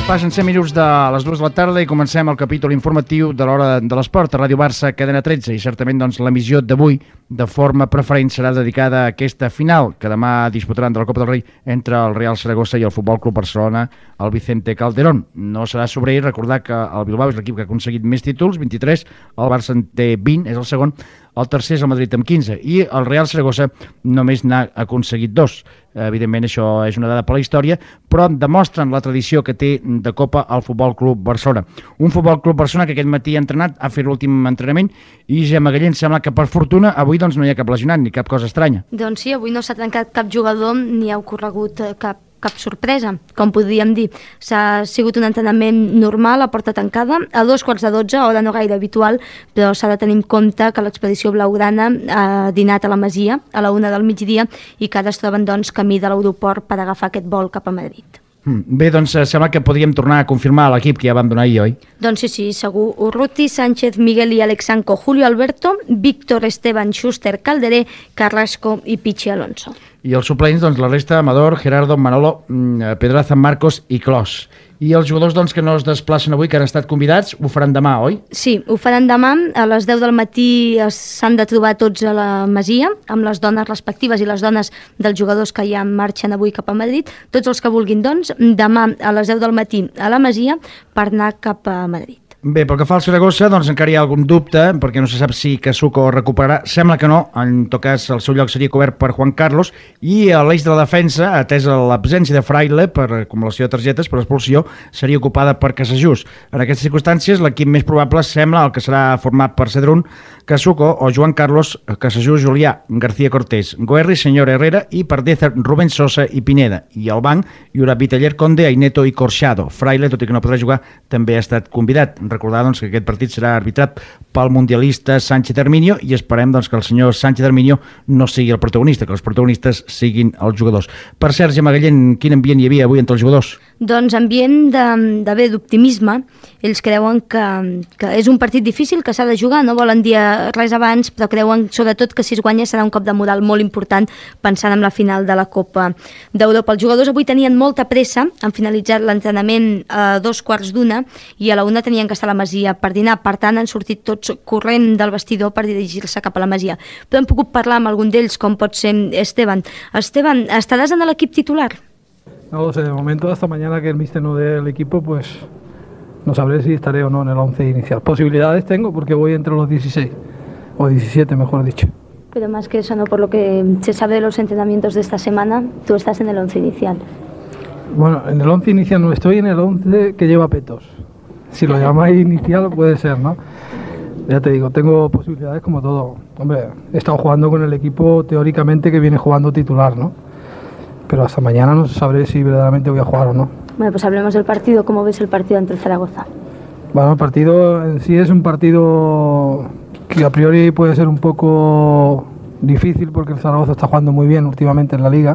Passen 100 minuts de les 2 de la tarda i comencem el capítol informatiu de l'Hora de l'Esport a Ràdio Barça, cadena 13, i certament doncs, l'emissió d'avui de forma preferent serà dedicada a aquesta final que demà disputaran de la Copa del Rei entre el Real Saragossa i el Futbol Club Barcelona, el Vicente Calderón. No serà sobre ell recordar que el Bilbao és l'equip que ha aconseguit més títols, 23, el Barça en té 20, és el segon, el tercer és el Madrid amb 15 i el Real Saragossa només n'ha aconseguit 2. Evidentment això és una dada per la història, però demostren la tradició que té de Copa al Futbol Club Barcelona. Un Futbol Club Barcelona que aquest matí ha entrenat, ha fet l'últim entrenament i Gemma Gallent sembla que per fortuna avui doncs, no hi ha cap lesionat ni cap cosa estranya. Doncs sí, avui no s'ha trencat cap jugador ni ha ocorregut cap sorpresa, com podríem dir. S'ha sigut un entrenament normal a porta tancada, a 11:45, hora no gaire habitual, però s'ha de tenir en compte que l'expedició blaugrana ha dinat a la Masia a la 1 del migdia i que ara es troben doncs, camí de l'aeroport per agafar aquest vol cap a Madrid. Bé, doncs sembla que podríem tornar a confirmar l'equip que ja vam donar ahir, oi? Doncs sí, segur. Urruti, Sánchez, Miguel y Alexanco, Julio Alberto, Víctor, Esteban, Schuster, Calderé, Carrasco i Pichi Alonso. I els suplents, doncs, la resta, Amador, Gerardo, Manolo, Pedraza, Marcos i Clos. I els jugadors doncs, que no es desplacen avui, que han estat convidats, ho faran demà, oi? Sí, ho faran demà. A les 10 del matí s'han de trobar tots a la Masia, amb les dones respectives i les dones dels jugadors que ja marxen avui cap a Madrid. Tots els que vulguin, doncs, demà a les 10 del matí a la Masia per anar cap a Madrid. Bé, pel que fa al Saragossa, doncs encara hi ha algun dubte, perquè no se sap si Casuco recuperarà. Sembla que no, en tot cas el seu lloc seria cobert per Juan Carlos, i a l'eix de la defensa, atesa l'absència de Fraile per acumulació de targetes per expulsió, seria ocupada per Casajús. En aquestes circumstàncies, l'equip més probable sembla el que serà format per Cedrún, Casuco o Joan Carlos, Casajús, Julià, García Cortés, Goerri, Senyor Herrera i per Dézer, Rubén Sosa i Pineda. I al banc hi haurà Viteller, Conde, Aineto i Corchado. Fraile, tot i que no podrà jugar, també ha estat convidat. Recordar doncs, que aquest partit serà arbitrat pel mundialista Sánchez Herminio i esperem doncs, que el senyor Sánchez Herminio no sigui el protagonista, que els protagonistes siguin els jugadors. Per cert, Gemma Gallent, quin ambient hi havia avui entre els jugadors? Doncs ambient d'optimisme. Ells creuen que és un partit difícil, que s'ha de jugar, no volen dir res abans, però creuen sobretot que si es guanya serà un cop de moral molt important pensant en la final de la Copa d'Europa. Els jugadors avui tenien molta pressa, han finalitzat l'entrenament a 2:15 i a la 1 tenien que estar a la Masia per dinar, per tant han sortit tots corrent del vestidor per dirigir-se cap a la Masia. Però hem pogut parlar amb algun d'ells, com pot ser Esteban. Esteban, ¿estaràs en l'equip titular? No lo sé, de momento hasta mañana que el míster no dé el equipo, pues no sabré si estaré o no en el 11 inicial. Posibilidades tengo porque voy entre los 16, o 17 mejor dicho. Pero más que eso, no, por lo que se sabe de los entrenamientos de esta semana, tú estás en el 11 inicial. Bueno, en el 11 inicial no estoy, en el 11 que lleva Petos. Si lo llamáis inicial puede ser, ¿no? Ya te digo, tengo posibilidades como todo. Hombre, he estado jugando con el equipo teóricamente que viene jugando titular, ¿no? Pero hasta mañana no sabré si verdaderamente voy a jugar o no. Bueno, pues hablemos del partido. ¿Cómo ves el partido ante el Zaragoza? Bueno, el partido en sí es un partido que a priori puede ser un poco difícil porque el Zaragoza está jugando muy bien últimamente en la Liga.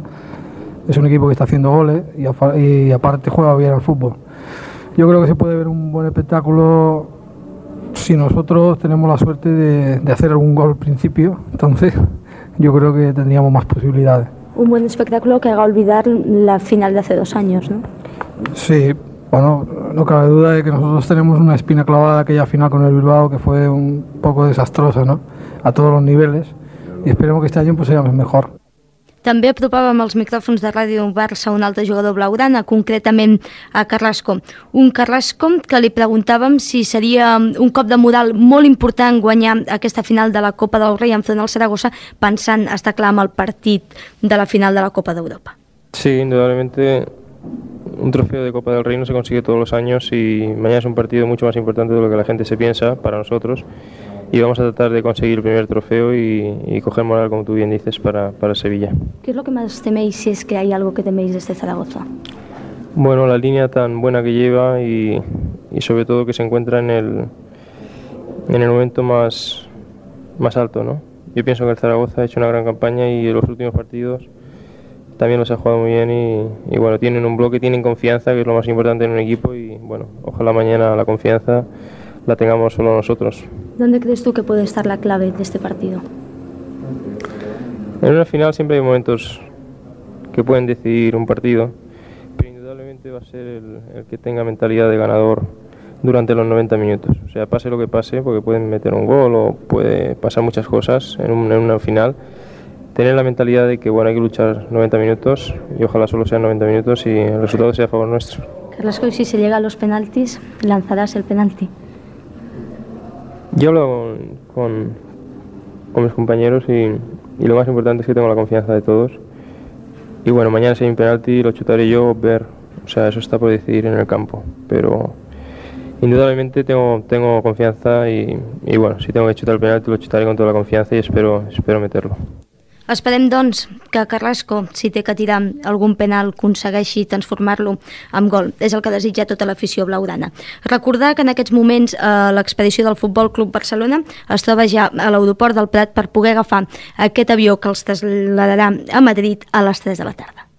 Es un equipo que está haciendo goles y aparte juega bien al fútbol. Yo creo que se puede ver un buen espectáculo si nosotros tenemos la suerte de hacer algún gol al principio. Entonces yo creo que tendríamos más posibilidades. Un buen espectáculo que haga olvidar la final de hace 2 años, ¿no? Sí, bueno, no cabe duda de que nosotros tenemos una espina clavada de aquella final con el Bilbao que fue un poco desastrosa, ¿no? A todos los niveles, y esperemos que este año pues sea mejor. També apropàvem els micròfons de Ràdio Barça a un altre jugador blaugrana, concretament a Carrasco. Un Carrasco que li preguntàvem si seria un cop de moral molt important guanyar aquesta final de la Copa del Rei enfront al Saragossa, pensant, està clar, amb el partit de la final de la Copa d'Europa. Sí, indudablemente un trofeo de Copa del Rey no se consigue todos los años y mañana es un partido mucho más importante de lo que la gente se piensa para nosotros. Y vamos a tratar de conseguir el primer trofeo y coger moral, como tú bien dices, para Sevilla. ¿Qué es lo que más teméis, si es que hay algo que teméis de este Zaragoza? Bueno, la línea tan buena que lleva y sobre todo que se encuentra en el momento más alto, ¿no? Yo pienso que el Zaragoza ha hecho una gran campaña y en los últimos partidos también los ha jugado muy bien y bueno, tienen un bloque, tienen confianza, que es lo más importante en un equipo y bueno, ojalá mañana la confianza la tengamos solo nosotros. ¿Dónde crees tú que puede estar la clave de este partido? En una final siempre hay momentos que pueden decidir un partido, pero indudablemente va a ser el que tenga mentalidad de ganador durante los 90 minutos. O sea, pase lo que pase, porque pueden meter un gol o puede pasar muchas cosas en una final. Tener la mentalidad de que bueno, hay que luchar 90 minutos y ojalá solo sean 90 minutos y el resultado sea a favor nuestro. Carrasco, y si se llega a los penaltis, ¿lanzarás el penalti? Yo hablo con mis compañeros y lo más importante es que tengo la confianza de todos. Y bueno, mañana si hay un penalti lo chutaré yo, o sea, eso está por decidir en el campo. Pero indudablemente tengo confianza y bueno, si tengo que chutar el penalti lo chutaré con toda la confianza y espero meterlo. Esperem, doncs, que Carrasco, si té que tirar algun penal, aconsegueixi transformar-lo en gol. És el que desitja tota l'afició blaugrana. Recordar que en aquests moments l'expedició del Futbol Club Barcelona es troba ja a l'aeroport del Prat per poder agafar aquest avió que els traslladarà a Madrid a les 3 de la tarda.